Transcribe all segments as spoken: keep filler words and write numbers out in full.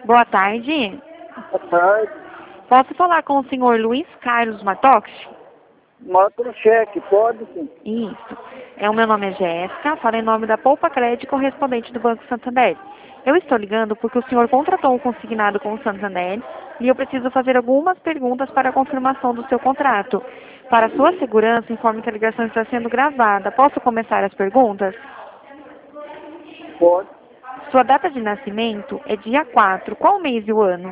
Boa tarde. Boa tarde. Posso falar com o senhor Luiz Carlos Matox? Mostra o cheque, pode sim. Isso. É, o meu nome é Jéssica, falo em nome da Poupa Crédito, correspondente do Banco Santander. Eu estou ligando porque o senhor contratou um consignado com o Santander e eu preciso fazer algumas perguntas para a confirmação do seu contrato. Para sua segurança, informe que a ligação está sendo gravada. Posso começar as perguntas? Pode. Sua data de nascimento é dia quatro. Qual o mês e o ano?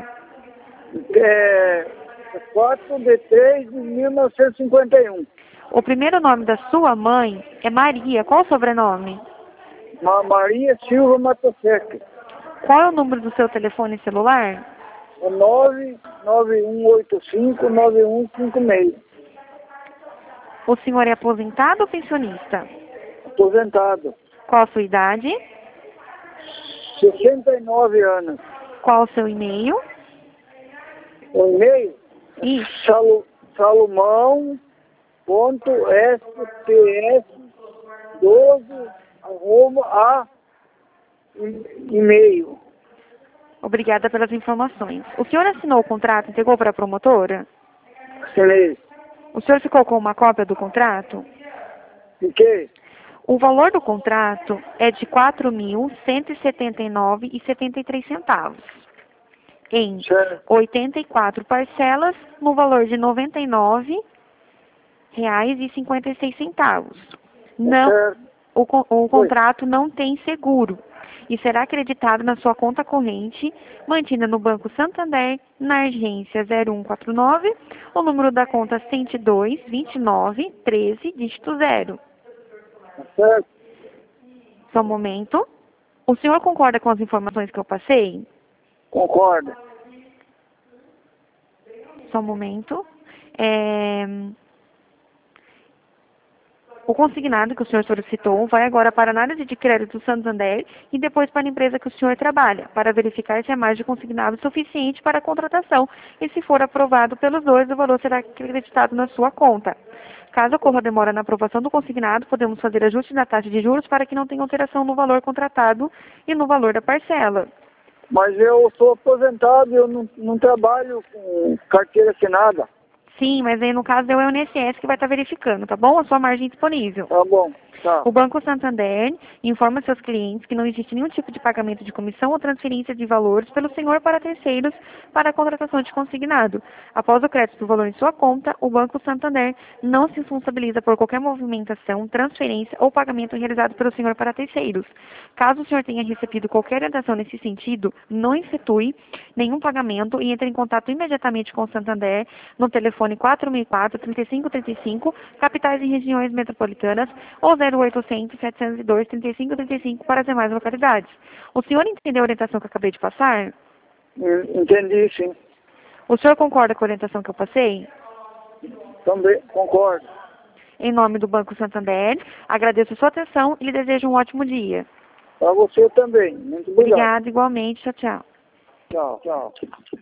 É quatro de três de mil novecentos e cinquenta e um. O primeiro nome da sua mãe é Maria. Qual o sobrenome? Ma Maria Silva Matoseca. Qual é o número do seu telefone celular? É nove nove um oito cinco nove um cinco seis. O senhor é aposentado ou pensionista? Aposentado. Qual a sua idade? sessenta e nove anos. Qual o seu e-mail? O e-mail? Isso. Salu, salomão ponto s p s doze arroba a e-mail. Obrigada pelas informações. O senhor assinou o contrato e entregou para a promotora? Assinei. O senhor ficou com uma cópia do contrato? Fiquei. O valor do contrato é de quatro mil cento e setenta e nove reais e setenta e três centavos. Em Certo. oitenta e quatro parcelas, no valor de noventa e nove reais e cinquenta e seis centavos. Não, Certo. o, o contrato não tem seguro e será acreditado na sua conta corrente, mantida no Banco Santander, na agência zero um quatro nove, o número da conta cento e dois, vinte e nove, treze, dígito zero. Certo. Só um momento. O senhor concorda com as informações que eu passei? Concordo. Só um momento. É... O consignado que o senhor solicitou vai agora para a análise de crédito do Santander e depois para a empresa que o senhor trabalha, para verificar se é mais de consignado suficiente para a contratação. E se for aprovado pelos dois, o valor será acreditado na sua conta. Caso ocorra demora na aprovação do consignado, podemos fazer ajuste na taxa de juros para que não tenha alteração no valor contratado e no valor da parcela. Mas eu sou aposentado e eu não, não trabalho com carteira assinada. Sim, mas aí no caso é o I N S S que vai estar verificando, tá bom? A sua margem disponível. Tá bom. Tá. O Banco Santander informa seus clientes que não existe nenhum tipo de pagamento de comissão ou transferência de valores pelo senhor para terceiros para a contratação de consignado. Após o crédito do valor em sua conta, o Banco Santander não se responsabiliza por qualquer movimentação, transferência ou pagamento realizado pelo senhor para terceiros. Caso o senhor tenha recebido qualquer orientação nesse sentido, não efetue nenhum pagamento e entre em contato imediatamente com o Santander no telefone quatro mil e quatro, trinta e cinco trinta e cinco, capitais e regiões metropolitanas, ou zero oitocentos, setecentos e dois, trinta e cinco trinta e cinco para as demais localidades. O senhor entendeu a orientação que eu acabei de passar? Entendi, sim. O senhor concorda com a orientação que eu passei? Também concordo. Em nome do Banco Santander, agradeço a sua atenção e lhe desejo um ótimo dia. Para você também. Muito obrigado. Obrigada, igualmente. Tchau, tchau. Tchau, tchau.